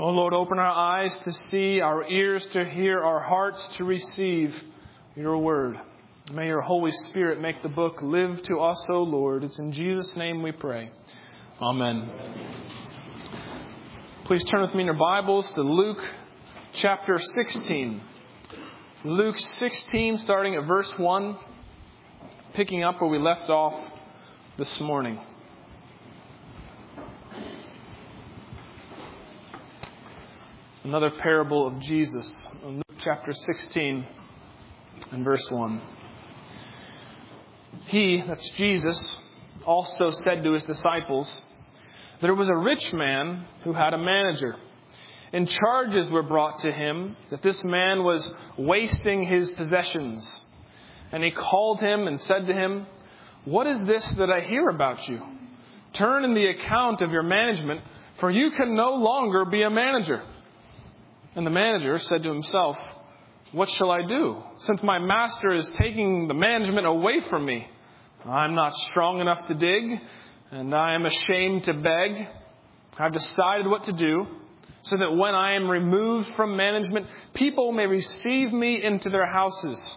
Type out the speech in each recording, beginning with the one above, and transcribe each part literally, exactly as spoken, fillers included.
O Lord, open our eyes to see, our ears to hear, our hearts to receive your word. May your Holy Spirit make the book live to us, O Lord. It's in Jesus' name we pray. Amen. Please turn with me in your Bibles to Luke chapter sixteen. Luke sixteen, starting at verse one, picking up where we left off this morning. Another parable of Jesus, Luke chapter sixteen and verse one. He, that's Jesus, also said to his disciples, there was a rich man who had a manager, and charges were brought to him that this man was wasting his possessions. And he called him and said to him, what is this that I hear about you? Turn in the account of your management, for you can no longer be a manager. And the manager said to himself, what shall I do, since my master is taking the management away from me? I'm not strong enough to dig, and I am ashamed to beg. I've decided what to do, so that when I am removed from management, people may receive me into their houses.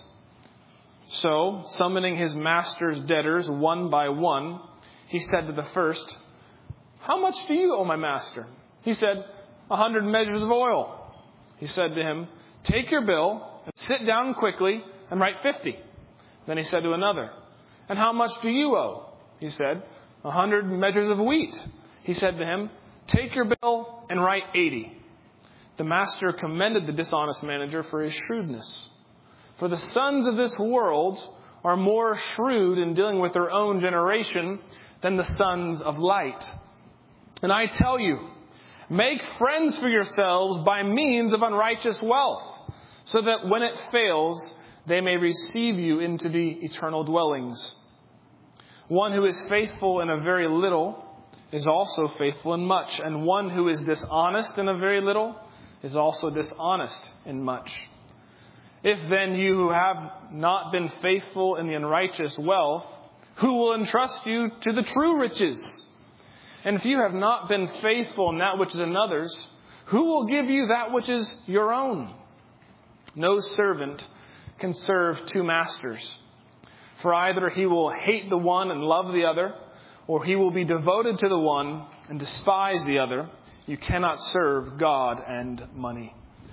So, summoning his master's debtors one by one, he said to the first, how much do you owe my master? He said, a hundred measures of oil. He said to him, take your bill and sit down quickly and write fifty. Then he said to another, and how much do you owe? He said, a hundred measures of wheat. He said to him, take your bill and write eighty. The master commended the dishonest manager for his shrewdness. For the sons of this world are more shrewd in dealing with their own generation than the sons of light. And I tell you, make friends for yourselves by means of unrighteous wealth, so that when it fails, they may receive you into the eternal dwellings. One who is faithful in a very little is also faithful in much, and one who is dishonest in a very little is also dishonest in much. If then you who have not been faithful in the unrighteous wealth, who will entrust you to the true riches? And if you have not been faithful in that which is another's, who will give you that which is your own? No servant can serve two masters. For either he will hate the one and love the other, or he will be devoted to the one and despise the other. You cannot serve God and money.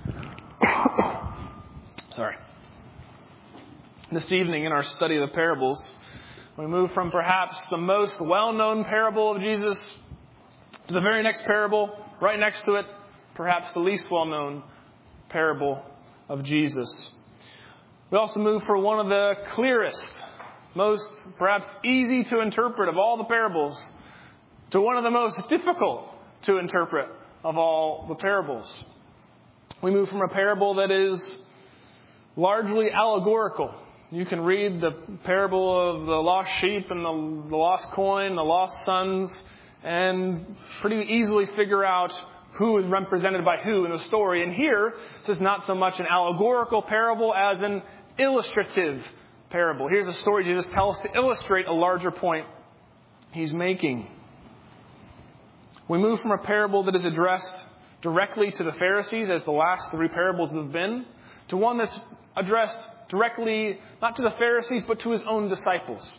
Sorry. This evening in our study of the parables, we move from perhaps the most well-known parable of Jesus to the very next parable, right next to it, perhaps the least well-known parable of Jesus. We also move from one of the clearest, most perhaps easy to interpret of all the parables to one of the most difficult to interpret of all the parables. We move from a parable that is largely allegorical. You can read the parable of the lost sheep and the, the lost coin, the lost sons, and pretty easily figure out who is represented by who in the story. And here, this is not so much an allegorical parable as an illustrative parable. Here's a story Jesus tells to illustrate a larger point he's making. We move from a parable that is addressed directly to the Pharisees, as the last three parables have been, to one that's addressed directly, not to the Pharisees, but to his own disciples.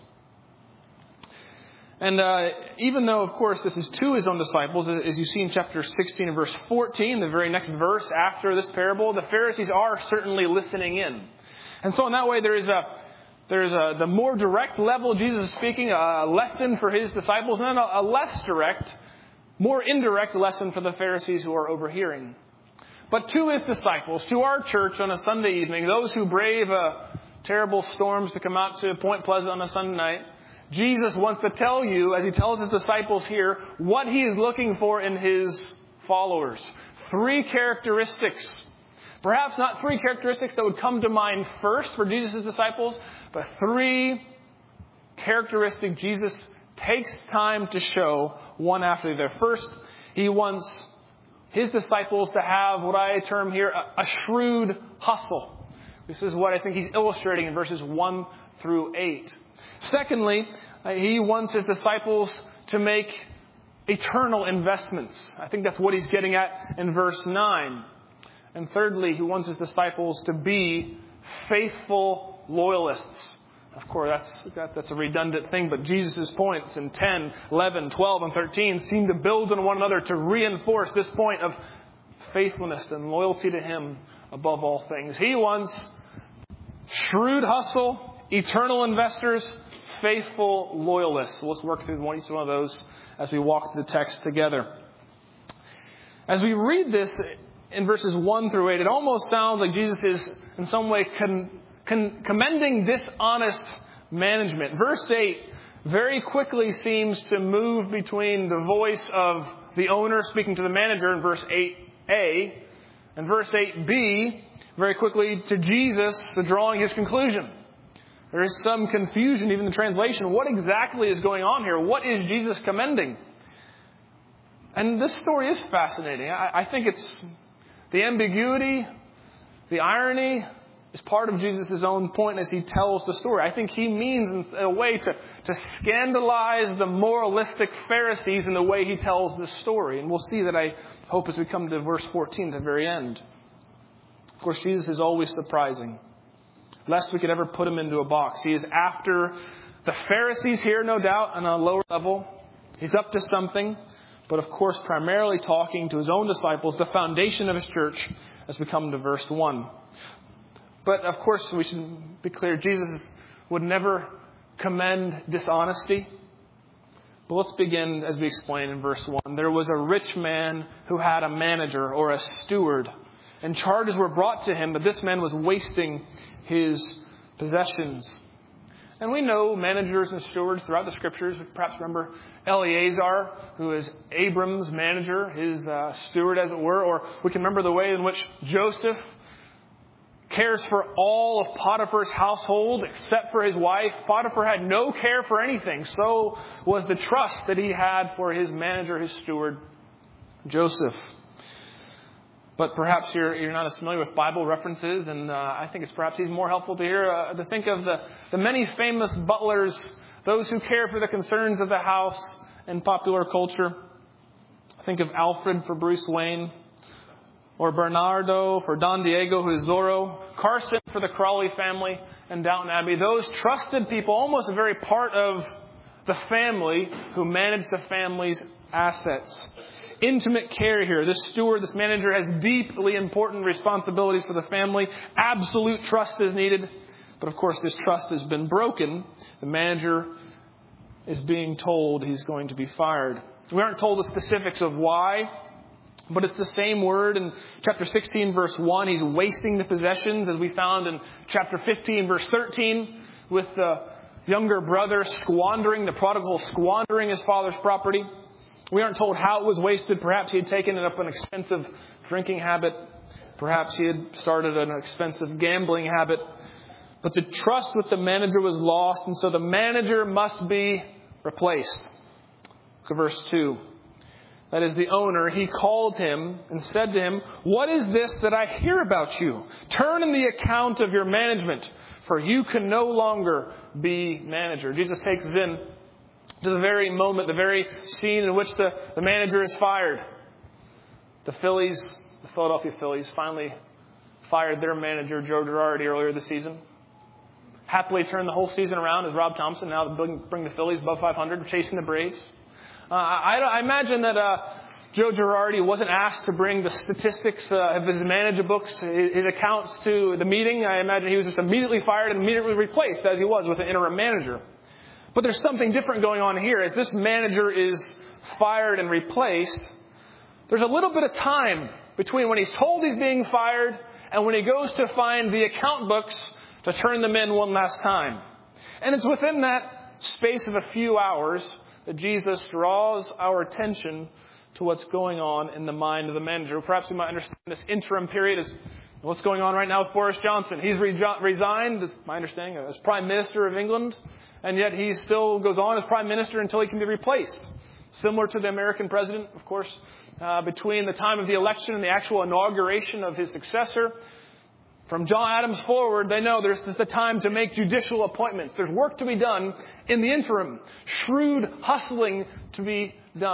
And uh, even though, of course, this is to his own disciples, as you see in chapter sixteen and verse fourteen, the very next verse after this parable, the Pharisees are certainly listening in. And so in that way, there is a there is a the more direct level Jesus is speaking, a lesson for his disciples, and then a, a less direct, more indirect lesson for the Pharisees who are overhearing. But to his disciples, to our church on a Sunday evening, those who brave uh, terrible storms to come out to Point Pleasant on a Sunday night, Jesus wants to tell you, as he tells his disciples here, what he is looking for in his followers. Three characteristics. Perhaps not three characteristics that would come to mind first for Jesus' disciples, but three characteristics Jesus takes time to show one after the other. First, he wants his disciples to have what I term here a, a shrewd hustle. This is what I think he's illustrating in verses one through eight. Secondly, uh, he wants his disciples to make eternal investments. I think that's what he's getting at in verse nine. And thirdly, he wants his disciples to be faithful loyalists. Of course, that's, that, that's a redundant thing, but Jesus' points in ten, eleven, twelve, and thirteen seem to build on one another to reinforce this point of faithfulness and loyalty to Him above all things. He wants shrewd hustle, eternal investors, faithful loyalists. Let's work through one, each one of those as we walk through the text together. As we read this in verses one through eight, it almost sounds like Jesus is in some way con- con- commending dishonest management. Verse eight very quickly seems to move between the voice of the owner speaking to the manager in verse eight a and verse eight b very quickly to Jesus drawing his conclusion. There is some confusion even in the translation. What exactly is going on here? What is Jesus commending? And this story is fascinating. I, I think it's the ambiguity, the irony is part of Jesus' own point as he tells the story. I think he means in a way to, to scandalize the moralistic Pharisees in the way he tells this story. And we'll see that, I hope, as we come to verse fourteen, at the very end. Of course, Jesus is always surprising. Lest we could ever put him into a box. He is after the Pharisees here, no doubt, on a lower level. He's up to something. But of course, primarily talking to his own disciples, the foundation of his church, as we come to verse one. But of course, we should be clear, Jesus would never commend dishonesty. But let's begin as we explain in verse one. There was a rich man who had a manager or a steward, and charges were brought to him that this man was wasting his possessions. And we know managers and stewards throughout the Scriptures. Perhaps remember Eleazar, who is Abram's manager, his uh, steward, as it were. Or we can remember the way in which Joseph cares for all of Potiphar's household except for his wife. Potiphar had no care for anything. So was the trust that he had for his manager, his steward, Joseph. But perhaps you're, you're not as familiar with Bible references, and uh, I think it's perhaps even more helpful to hear, uh, to think of the, the many famous butlers, those who care for the concerns of the house in popular culture. Think of Alfred for Bruce Wayne, or Bernardo for Don Diego, who is Zorro, Carson for the Crawley family and Downton Abbey. Those trusted people, almost a very part of the family who manage the family's assets. Intimate care here. This steward, this manager has deeply important responsibilities for the family. Absolute trust is needed. But of course, this trust has been broken. The manager is being told he's going to be fired. We aren't told the specifics of why, but it's the same word in chapter sixteen, verse one. He's wasting the possessions, as we found in chapter fifteen, verse thirteen, with the younger brother squandering, the prodigal squandering his father's property. We aren't told how it was wasted. Perhaps he had taken it up an expensive drinking habit. Perhaps he had started an expensive gambling habit. But the trust with the manager was lost, and so the manager must be replaced. Look at verse two. That is the owner. He called him and said to him, "What is this that I hear about you? Turn in the account of your management, for you can no longer be manager." Jesus takes us in to the very moment, the very scene in which the, the manager is fired. The Phillies, the Philadelphia Phillies, finally fired their manager, Joe Girardi, earlier this season. Happily turned the whole season around as Rob Thompson now bring, bring the Phillies above five hundred, chasing the Braves. Uh, I, I imagine that uh, Joe Girardi wasn't asked to bring the statistics uh, of his manager books, his, his accounts to the meeting. I imagine he was just immediately fired and immediately replaced, as he was with an interim manager. But there's something different going on here. As this manager is fired and replaced, there's a little bit of time between when he's told he's being fired and when he goes to find the account books to turn them in one last time. And it's within that space of a few hours that Jesus draws our attention to what's going on in the mind of the manager. Perhaps we might understand this interim period as what's going on right now with Boris Johnson. He's re- resigned, as my understanding, as Prime Minister of England. And yet he still goes on as Prime Minister until he can be replaced. Similar to the American president, of course, uh, between the time of the election and the actual inauguration of his successor. From John Adams forward, they know there's, there's the time to make judicial appointments. There's work to be done in the interim. Shrewd hustling to be done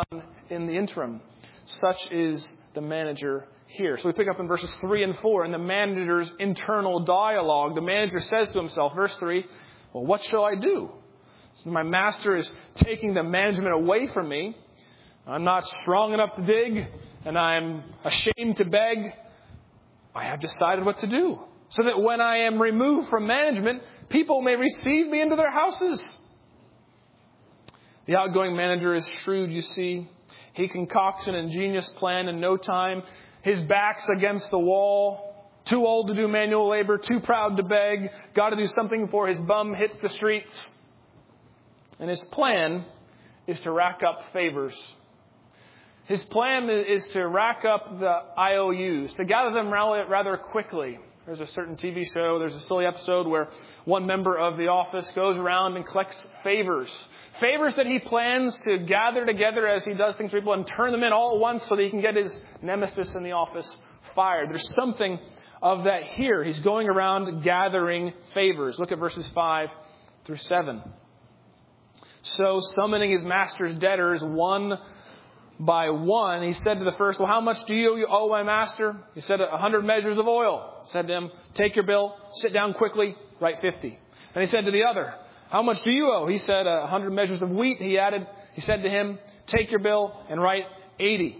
in the interim. Such is the manager here. So we pick up in verses three and four in the manager's internal dialogue. The manager says to himself, verse three, well, what shall I do? So my master is taking the management away from me. I'm not strong enough to dig, and I'm ashamed to beg. I have decided what to do, so that when I am removed from management, people may receive me into their houses. The outgoing manager is shrewd, you see. He concocts an ingenious plan in no time. His back's against the wall. Too old to do manual labor. Too proud to beg. Got to do something before his bum hits the streets. And his plan is to rack up favors. His plan is to rack up the I O Us, to gather them rather quickly. There's a certain T V show, there's a silly episode where one member of the office goes around and collects favors. Favors that he plans to gather together as he does things for people and turn them in all at once so that he can get his nemesis in the office fired. There's something of that here. He's going around gathering favors. Look at verses five through seven. So, summoning his master's debtors one by one, he said to the first, well, how much do you owe my master? He said, a hundred measures of oil. He said to him, take your bill, sit down quickly, write fifty. And he said to the other, how much do you owe? He said, a hundred measures of wheat. He added, he said to him, take your bill and write eighty.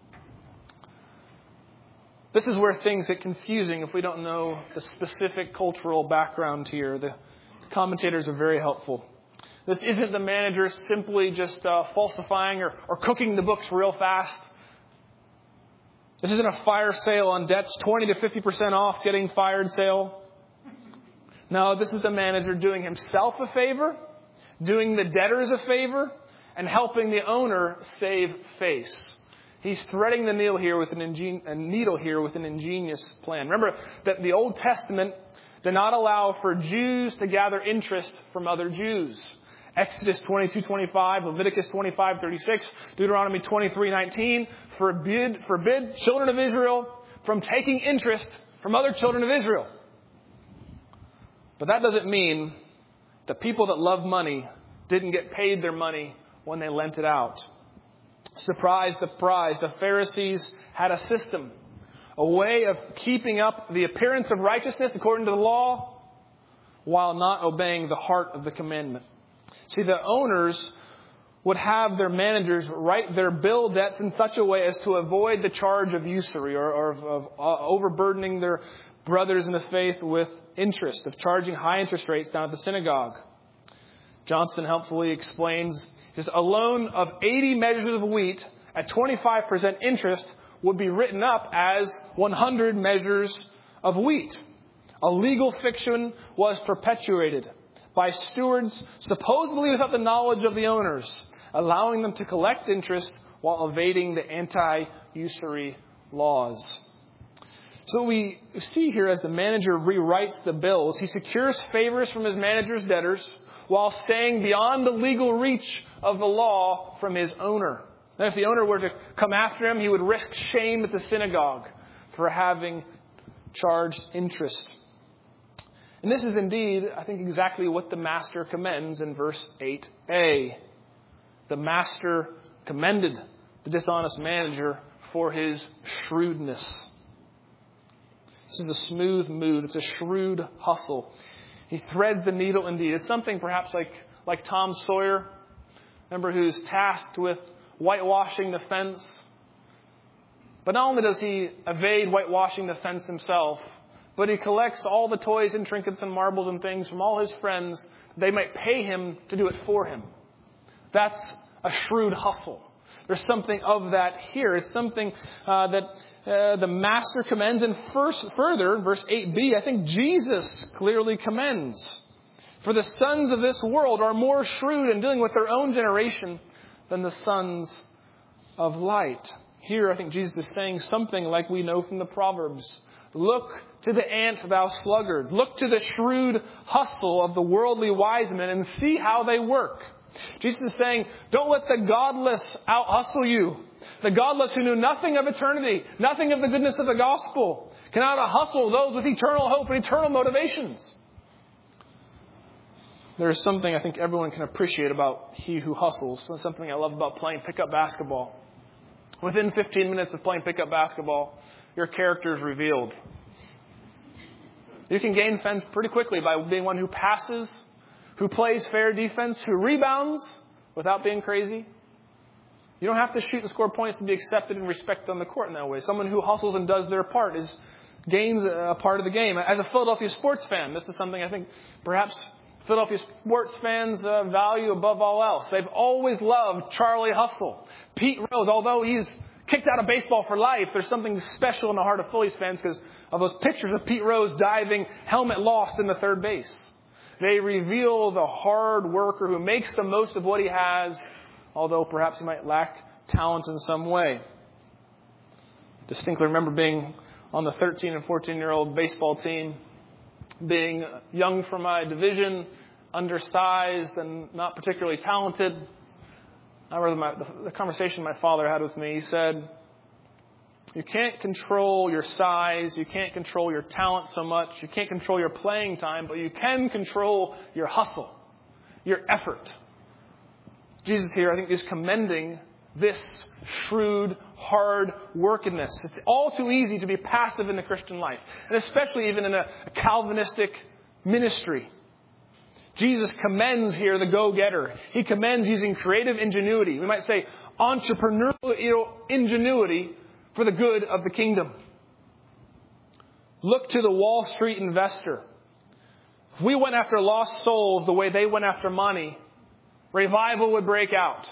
This is where things get confusing if we don't know the specific cultural background here. The commentators are very helpful. This isn't the manager simply just uh, falsifying or, or cooking the books real fast. This isn't a fire sale on debts, twenty to fifty percent off getting fired sale. No, this is the manager doing himself a favor, doing the debtors a favor, and helping the owner save face. He's threading the needle here with an, ingen- a needle here with an ingenious plan. Remember that the Old Testament did not allow for Jews to gather interest from other Jews. Exodus twenty-two twenty-five, Leviticus twenty-five thirty-six, Deuteronomy twenty-three nineteen forbid, forbid children of Israel from taking interest from other children of Israel. But that doesn't mean the people that love money didn't get paid their money when they lent it out. Surprise, surprise, the Pharisees had a system, a way of keeping up the appearance of righteousness according to the law while not obeying the heart of the commandment. See, the owners would have their managers write their bill debts in such a way as to avoid the charge of usury or, or of, of uh, overburdening their brothers in the faith with interest, of charging high interest rates down at the synagogue. Johnson helpfully explains, just a loan of eighty measures of wheat at twenty-five percent interest would be written up as one hundred measures of wheat. A legal fiction was perpetuated by stewards supposedly without the knowledge of the owners, allowing them to collect interest while evading the anti-usury laws. So we see here as the manager rewrites the bills, he secures favors from his manager's debtors while staying beyond the legal reach of the law from his owner. And if the owner were to come after him, he would risk shame at the synagogue for having charged interest. And this is indeed, I think, exactly what the master commends in verse eight a. The master commended the dishonest manager for his shrewdness. This is a smooth move. It's a shrewd hustle. He threads the needle indeed. It's something perhaps like, like Tom Sawyer, remember, who's tasked with whitewashing the fence. But not only does he evade whitewashing the fence himself, but he collects all the toys and trinkets and marbles and things from all his friends. They might pay him to do it for him. That's a shrewd hustle. There's something of that here. It's something uh, that uh, the master commends. And first, further, verse eight b, I think Jesus clearly commends. For the sons of this world are more shrewd in dealing with their own generation than the sons of light. Here, I think Jesus is saying something like we know from the Proverbs. Look to the ant, thou sluggard. Look to the shrewd hustle of the worldly wise men and see how they work. Jesus is saying, don't let the godless out-hustle you. The godless who knew nothing of eternity, nothing of the goodness of the gospel, can out-hustle those with eternal hope and eternal motivations. There is something I think everyone can appreciate about he who hustles. It's something I love about playing pickup basketball. Within fifteen minutes of playing pickup basketball, your character is revealed. You can gain friends pretty quickly by being one who passes, who plays fair defense, who rebounds without being crazy. You don't have to shoot and score points to be accepted and respected on the court in that way. Someone who hustles and does their part is gains a part of the game. As a Philadelphia sports fan, this is something I think perhaps Philadelphia sports fans uh, value above all else. They've always loved Charlie Hustle. Pete Rose, although he's kicked out of baseball for life, there's something special in the heart of Phillies fans because of those pictures of Pete Rose diving, helmet lost in the third base. They reveal the hard worker who makes the most of what he has, although perhaps he might lack talent in some way. Distinctly remember being on the thirteen and fourteen-year-old baseball team, being young for my division, undersized and not particularly talented. I remember my, the, the conversation my father had with me. He said, you can't control your size, you can't control your talent so much, you can't control your playing time, but you can control your hustle, your effort. Jesus here, I think, is commending this shrewd, hard workedness. It's all too easy to be passive in the Christian life, and especially even in a, a Calvinistic ministry. Jesus commends here the go-getter. He commends using creative ingenuity. We might say entrepreneurial ingenuity for the good of the kingdom. Look to the Wall Street investor. If we went after lost souls the way they went after money, revival would break out.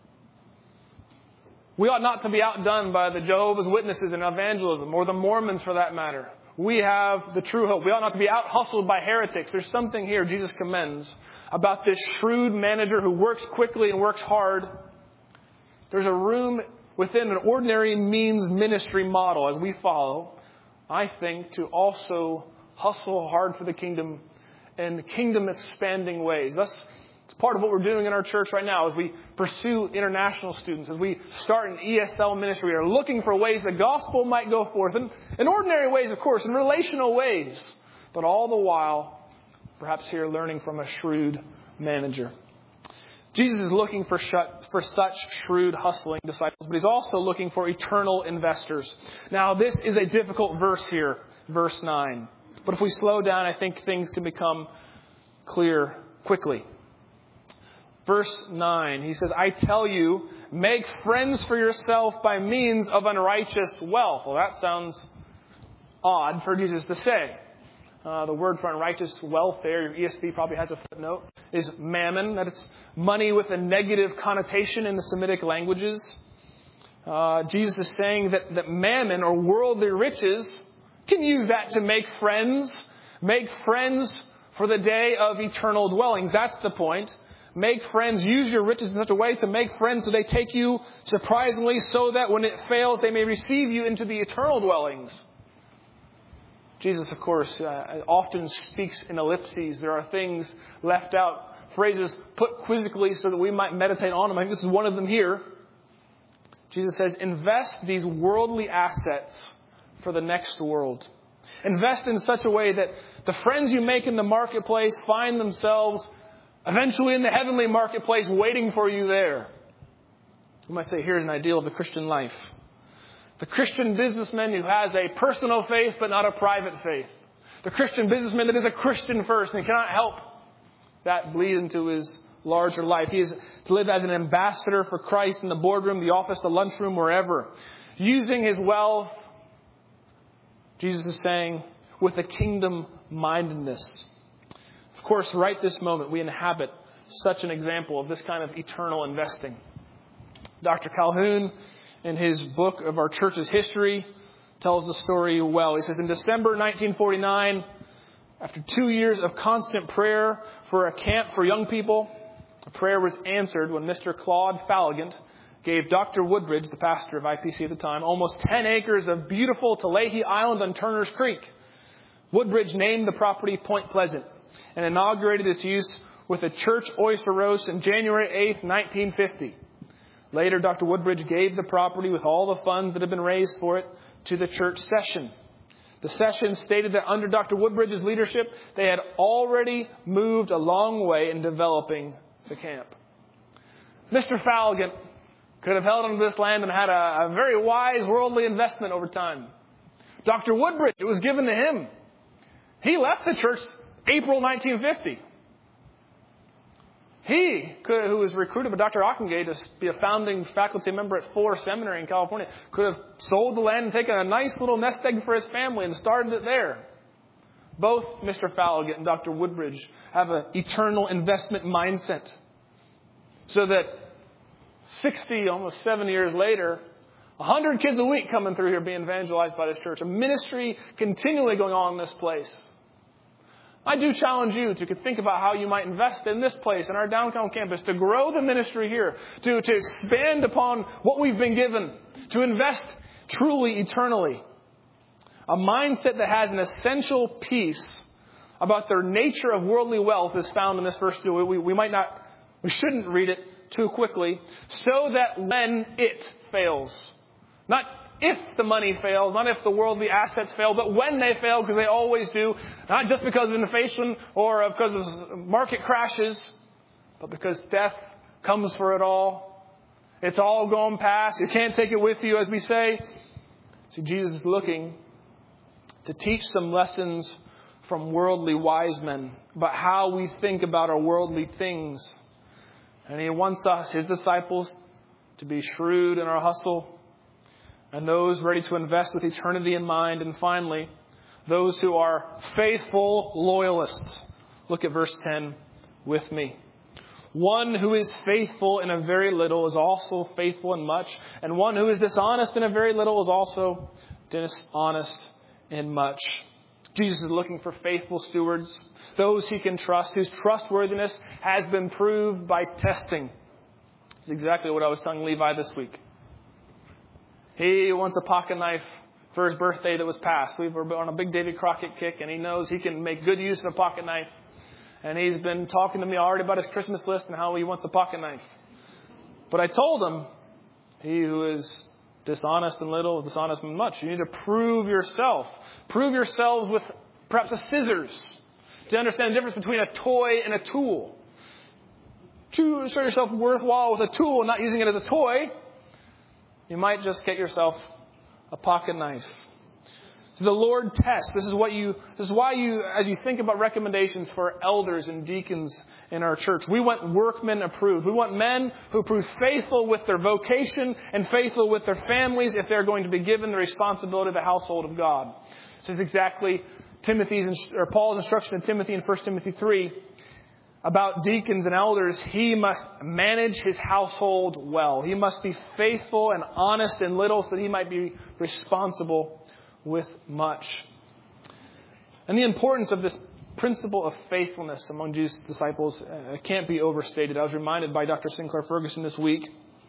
We ought not to be outdone by the Jehovah's Witnesses in evangelism, or the Mormons for that matter. We have the true hope. We ought not to be out-hustled by heretics. There's something here Jesus commends about this shrewd manager who works quickly and works hard. There's a room within an ordinary means ministry model as we follow, I think, to also hustle hard for the kingdom in kingdom-expanding ways. That's It's part of what we're doing in our church right now as we pursue international students, as we start an E S L ministry. We are looking for ways the gospel might go forth. In, in ordinary ways, of course, in relational ways. But all the while, perhaps here, learning from a shrewd manager. Jesus is looking for, sh- for such shrewd, hustling disciples, but he's also looking for eternal investors. Now, this is a difficult verse here, verse nine. But if we slow down, I think things can become clear quickly. Verse nine, he says, I tell you, make friends for yourself by means of unrighteous wealth. Well, that sounds odd for Jesus to say. Uh, the word for unrighteous wealth there, your E S V probably has a footnote, is mammon. That it's money with a negative connotation in the Semitic languages. Uh, Jesus is saying that, that mammon or worldly riches can use that to make friends. Make friends for the day of eternal dwellings. That's the point. Make friends. Use your riches in such a way to make friends so they take you surprisingly so that when it fails, they may receive you into the eternal dwellings. Jesus, of course, uh, often speaks in ellipses. There are things left out, phrases put quizzically so that we might meditate on them. I think this is one of them here. Jesus says, invest these worldly assets for the next world. Invest in such a way that the friends you make in the marketplace find themselves eventually in the heavenly marketplace waiting for you there. You might say, here's an ideal of the Christian life. The Christian businessman who has a personal faith but not a private faith. The Christian businessman that is a Christian first and cannot help that bleed into his larger life. He is to live as an ambassador for Christ in the boardroom, the office, the lunchroom, wherever. Using his wealth, Jesus is saying, with a kingdom mindedness. Of course, right this moment, we inhabit such an example of this kind of eternal investing. Doctor Calhoun, in his book of our church's history, tells the story well. He says, in December nineteen forty-nine, after two years of constant prayer for a camp for young people, a prayer was answered when Mister Claude Falligant gave Doctor Woodbridge, the pastor of I P C at the time, almost ten acres of beautiful Tulahi Island on Turner's Creek. Woodbridge named the property Point Pleasant and inaugurated its use with a church oyster roast on January eighth, nineteen fifty. Later, Doctor Woodbridge gave the property with all the funds that had been raised for it to the church session. The session stated that under Doctor Woodbridge's leadership, they had already moved a long way in developing the camp. Mister Falligant Could have held onto this land and had a, a very wise worldly investment over time. Doctor Woodbridge, it was given to him. He left the church April nineteen fifty. He, could, who was recruited by Doctor Ockengay to be a founding faculty member at Fuller Seminary in California, could have sold the land and taken a nice little nest egg for his family and started it there. Both Mister Falliget and Doctor Woodbridge have an eternal investment mindset. So that sixty, almost seventy years later, one hundred kids a week coming through here being evangelized by this church. A ministry continually going on in this place. I do challenge you to think about how you might invest in this place, in our downtown campus, to grow the ministry here, to, to expand upon what we've been given, to invest truly eternally. A mindset that has an essential piece about their nature of worldly wealth is found in this verse. We, we, we might not, we shouldn't read it too quickly. So that when it fails, not if the money fails, not if the worldly assets fail, but when they fail, because they always do, not just because of inflation or because of market crashes, but because death comes for it all. It's all gone past. You can't take it with you, as we say. See, Jesus is looking to teach some lessons from worldly wise men about how we think about our worldly things. And he wants us, his disciples, to be shrewd in our hustle, and those ready to invest with eternity in mind. And finally, those who are faithful loyalists. Look at verse ten with me. One who is faithful in a very little is also faithful in much. And one who is dishonest in a very little is also dishonest in much. Jesus is looking for faithful stewards, those he can trust, whose trustworthiness has been proved by testing. It's exactly what I was telling Levi this week. He wants a pocket knife for his birthday that was passed. We were on a big Davy Crockett kick, and he knows he can make good use of a pocket knife. And he's been talking to me already about his Christmas list and how he wants a pocket knife. But I told him, he who is dishonest in little is dishonest in much. You need to prove yourself. Prove yourselves with perhaps a scissors to understand the difference between a toy and a tool. To show yourself worthwhile with a tool and not using it as a toy, you might just get yourself a pocket knife. So the Lord tests. This is what you. This is why you, as you think about recommendations for elders and deacons in our church, we want workmen approved. We want men who prove faithful with their vocation and faithful with their families if they're going to be given the responsibility of the household of God. This is exactly Timothy's or Paul's instruction in Timothy in First Timothy three. About deacons and elders, he must manage his household well. He must be faithful and honest in little so that he might be responsible with much. And the importance of this principle of faithfulness among Jesus' disciples uh, can't be overstated. I was reminded by Doctor Sinclair Ferguson this week.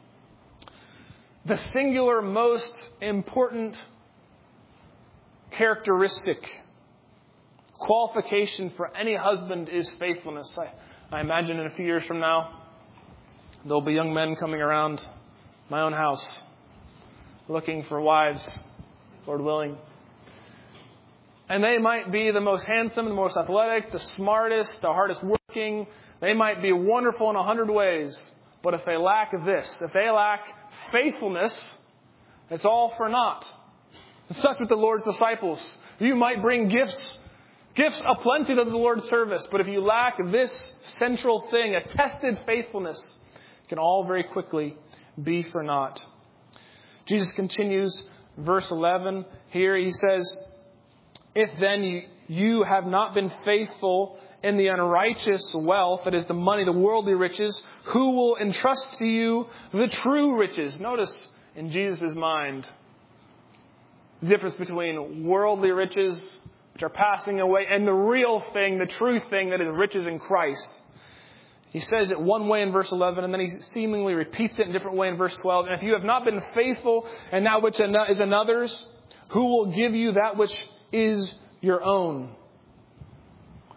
The singular most important characteristic, qualification for any husband is faithfulness. I, I imagine in a few years from now, there'll be young men coming around my own house looking for wives, Lord willing. And they might be the most handsome, the most athletic, the smartest, the hardest working. They might be wonderful in a hundred ways. But if they lack this, if they lack faithfulness, it's all for naught. It's such with the Lord's disciples. You might bring gifts Gifts aplenty to the Lord's service, but if you lack this central thing, a tested faithfulness, it can all very quickly be for naught. Jesus continues, verse eleven here, he says, if then you, you have not been faithful in the unrighteous wealth, that is the money, the worldly riches, who will entrust to you the true riches? Notice in Jesus' mind, the difference between worldly riches, which are passing away, and the real thing, the true thing that is riches in Christ. He says it one way in verse eleven, and then he seemingly repeats it in a different way in verse twelve. And if you have not been faithful in that which is another's, who will give you that which is your own?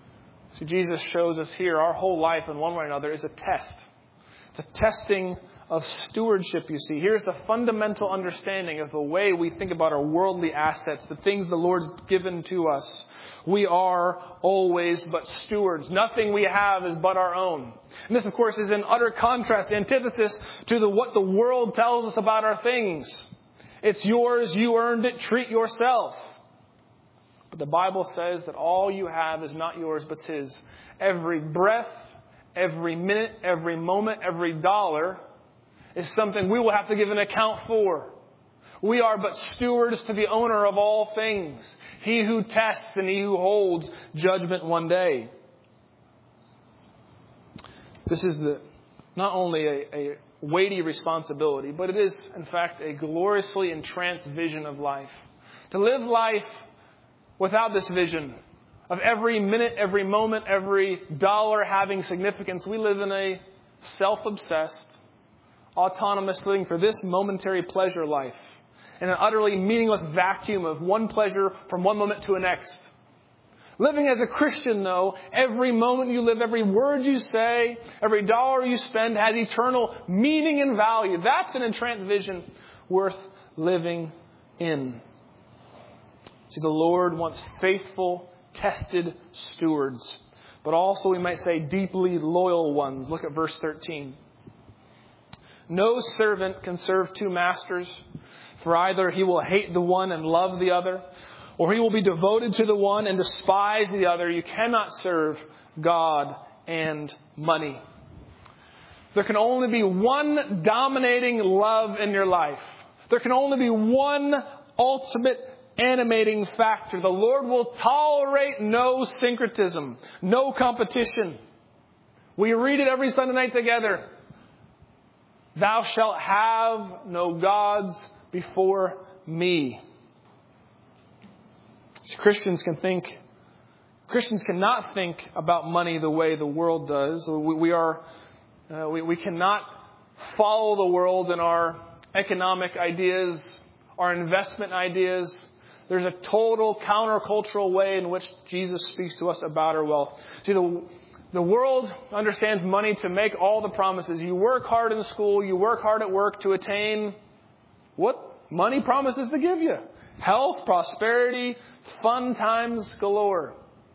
See, Jesus shows us here our whole life in one way or another is a test. It's a testing of stewardship, you see. Here's the fundamental understanding of the way we think about our worldly assets, the things the Lord's given to us. We are always but stewards. Nothing we have is but our own. And this, of course, is in utter contrast, antithesis to the, what the world tells us about our things. It's yours, you earned it, treat yourself. But the Bible says that all you have is not yours but His. Every breath, every minute, every moment, every dollar is something we will have to give an account for. We are but stewards to the owner of all things. He who tests and He who holds judgment one day. This is the not only a, a weighty responsibility, but it is, in fact, a gloriously entranced vision of life. To live life without this vision of every minute, every moment, every dollar having significance, we live in a self-obsessed, autonomous living for this momentary pleasure life, in an utterly meaningless vacuum of one pleasure from one moment to the next. Living as a Christian, though, every moment you live, every word you say, every dollar you spend has eternal meaning and value. That's an entranced vision worth living in. See, the Lord wants faithful, tested stewards, but also, we might say, deeply loyal ones. Look at verse thirteen. No servant can serve two masters, for either he will hate the one and love the other, or he will be devoted to the one and despise the other. You cannot serve God and money. There can only be one dominating love in your life. There can only be one ultimate animating factor. The Lord will tolerate no syncretism, no competition. We read it every Sunday night together. Thou shalt have no gods before me. So Christians can think, Christians cannot think about money the way the world does. We, we are, uh, we, we cannot follow the world in our economic ideas, our investment ideas. There's a total countercultural way in which Jesus speaks to us about our wealth. See, the, the world understands money to make all the promises. You work hard in school, you work hard at work to attain what money promises to give you. Health, prosperity, fun times galore.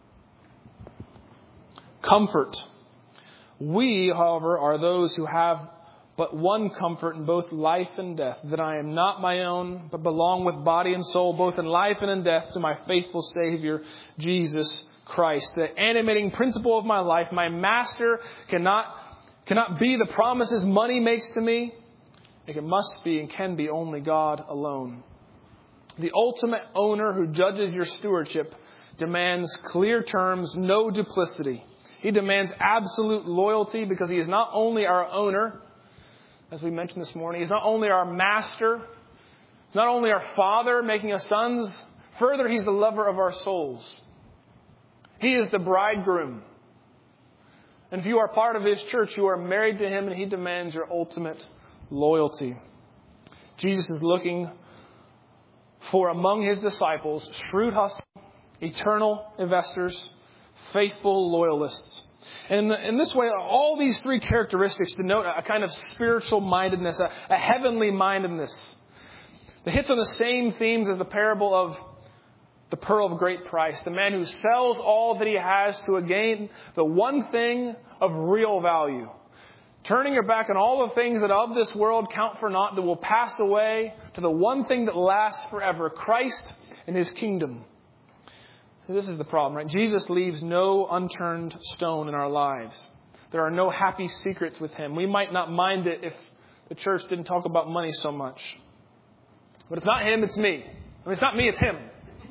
Comfort. We, however, are those who have but one comfort in both life and death, that I am not my own, but belong with body and soul, both in life and in death, to my faithful Savior, Jesus Christ. The animating principle of my life, my master cannot, cannot be the promises money makes to me. It must be and can be only God alone. The ultimate owner who judges your stewardship demands clear terms, no duplicity. He demands absolute loyalty because He is not only our owner, as we mentioned this morning, He's not only our master, not only our Father making us sons, further, He's the lover of our souls. He is the bridegroom. And if you are part of His church, you are married to Him and He demands your ultimate loyalty. Jesus is looking for among His disciples shrewd hustle, eternal investors, faithful loyalists. And in this way, all these three characteristics denote a kind of spiritual mindedness, a, a heavenly mindedness. It hits on the same themes as the parable of the pearl of great price. The man who sells all that he has to gain the one thing of real value. Turning your back on all the things that of this world count for naught, that will pass away, to the one thing that lasts forever, Christ and His kingdom. This is the problem, right? Jesus leaves no unturned stone in our lives. There are no happy secrets with Him. We might not mind it if the church didn't talk about money so much. But it's not Him, it's me. I mean, it's not me, it's Him.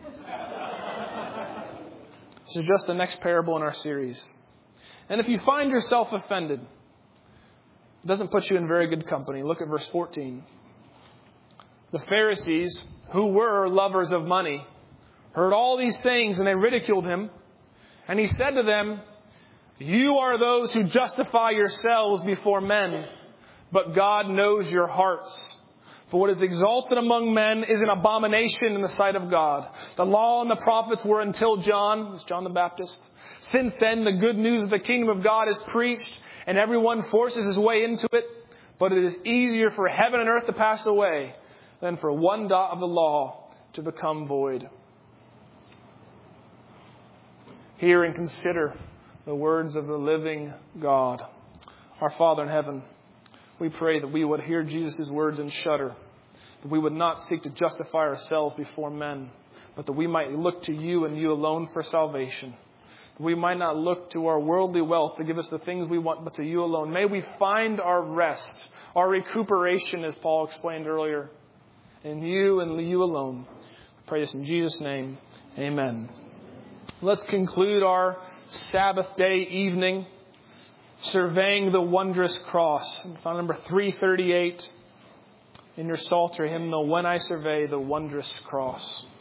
This is just the next parable in our series. And if you find yourself offended, it doesn't put you in very good company. Look at verse fourteen. The Pharisees, who were lovers of money, heard all these things and they ridiculed Him. And He said to them, you are those who justify yourselves before men, but God knows your hearts. For what is exalted among men is an abomination in the sight of God. The law and the prophets were until John, who's John the Baptist. Since then, the good news of the kingdom of God is preached, and everyone forces his way into it. But it is easier for heaven and earth to pass away than for one dot of the law to become void. Hear and consider the words of the living God. Our Father in heaven, we pray that we would hear Jesus' words and shudder, that we would not seek to justify ourselves before men, but that we might look to you and you alone for salvation. That we might not look to our worldly wealth to give us the things we want, but to you alone. May we find our rest, our recuperation, as Paul explained earlier, in you and you alone. We pray this in Jesus' name. Amen. Let's conclude our Sabbath day evening surveying the wondrous cross. File number three thirty-eight in your Psalter hymnal, When I Survey the Wondrous Cross.